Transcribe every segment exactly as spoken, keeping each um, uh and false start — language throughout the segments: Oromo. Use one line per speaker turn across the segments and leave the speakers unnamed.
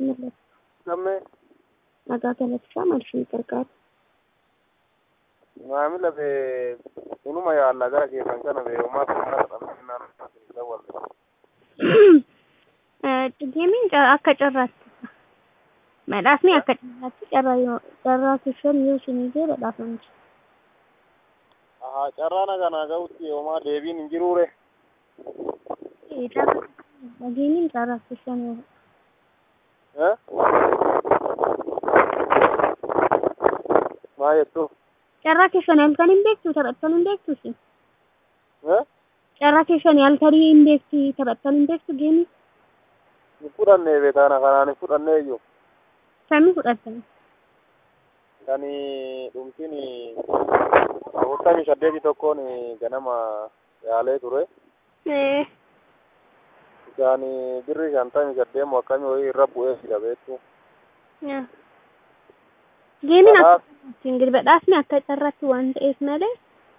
millet.
Gamme
Nagaa galachaa maalshii qarqaara.
maamila bee unuma yaalla gara keessan kana bee homaa kana dhabnaan dawwalle.
Geemiin akka carraatti badhaasni akka carraatti carraa yoo carraa keessan yoo isinii jee badhaafamti.
Ahaa carraana kana ga'utti homaa deebiin hin jiruure.
Geemiin carraa keessan yoo
Eh? Maa jettu?
carraa keessan halkan hin beektu taphattan hin beektu si.
Eh?
Carraa keessan halkanii hin beektu taphattan hin beektu geemii.
Ni fudhannee beekana kanaan hin fudhannee iyyuu.
Samii fudhattan.
Kani dhumtiin afurtamii saddeeti tokkoon ganama yaalee ture.
Eh.
Isaan birri shantamii saddeemu akkamii wayii irra bu'ee jira beektu.
Geemiin akka carraatti badhaasni akka carraatti waan ta'eef malee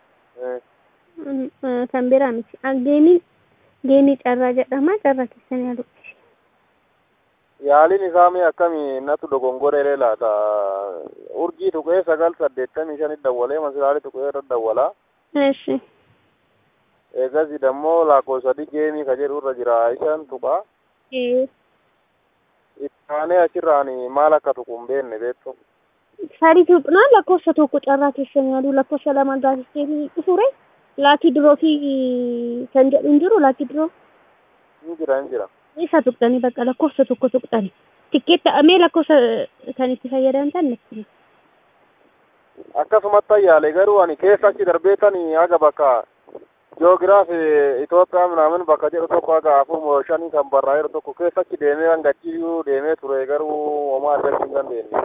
Eh.
kan biraa miti. Geemiin geemii carraa jedhama carraa keessan yaalu.
Yaaliin isaa mee akkamii natu dogongoree laata? Urjii tuqee sagal saddeettamii shanitti dawwalee masiraalee tuqee irra dawwalaa.
Eeshi.
Eegasi dammoo laakoo sadii geemii ka jedhu irra jira isaan tuqaa.
Ee.
Isaanii achirraan maal akka tuqu hin beekne beektu.
Sadi tuqnaan lakkoofsa tokko carraa keessan yaalu lakkoofsa lama gaazexeetii dhufure laakii diroo fi kan jedhu hin jiru laakii diroo.
Hin jira hin jira.
Isa tuqxanii bakka lakkoofsa tokko tuqxani. Tikkeetta amee lakkoofsa kan itti fayyadamtan natti.
Akkasumatti yaale garuu ani keessa achi darbeetanii haga bakka ji'oogiraafii Itoophiyaa minaamin bakka jedhu tokko haga afur shanii kan barraa'eeru tokko keessa achi deemee hangachiyyuu deemee ture garuu homaa argachuu hin dandeenye.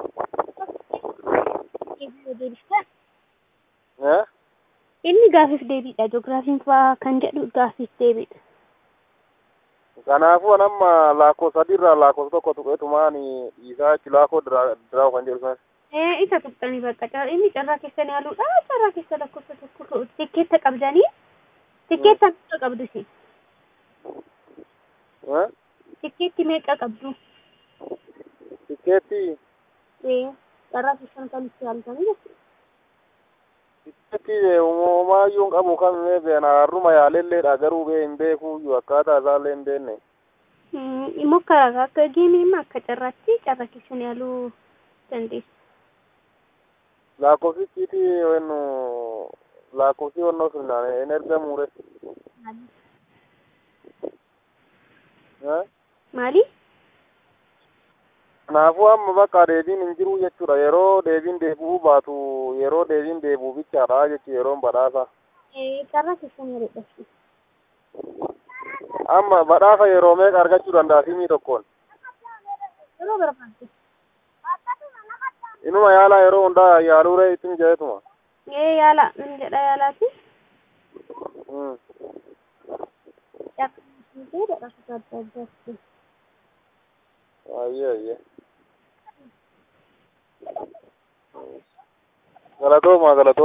Eh?
Inni gaafif deebiidha. Ji'oogiraafiin fa'aa kan jedhu gaafif deebiidha.
Kanaafuu amma laakoo sadiirraa laakoo tokko tuqeetumaan dhiisaa achi laakoo diraa kan jedhu sana.
Eh isa tuqxanii bakka inni carraa keessan yaaluudha. Carraa keessa lakkoofsa tokko tikkeetta qabdanii tikkeetta meeqa qabdu isin?
Eh?
Tikkeetti meeqa qabdu?
Tikkeetti
Eh carraa keessan kan itti yaaltanii jechuudha.
tikkeetti homaayyuu hin qabu kamimee beena harruma yaalelleedha garuu bee hin beekuuyyuu akkaataa isaallee hin beekne.
Mukkara akka geemiin akka carraatti carraa keessan yaaluu dandeessu.
Lakkoofsichiiti wennu lakkoofsi wannoo sunnaan hin ergamuure. Eh?
Maali?
Kanaafuu amma bakka deebiin hin jiru jechuudha. Yeroo deebiin deebi'uu baatu yeroo deebiin deebi'u bichaadha jechuudha yeroon badhaasa.
Eh carraa keessan yaaluudha.
Amma badhaasa yeroo meeqa argachuu danda'a simii tokkoon?
Yeroo barbaadde.
Inuma yaala yeroo hundaa yaaluure ittiin jedhetuma.
Eh yaala min jedha yaalaati.
Hmm. Ayyee ayyee. Galatooma galatooma.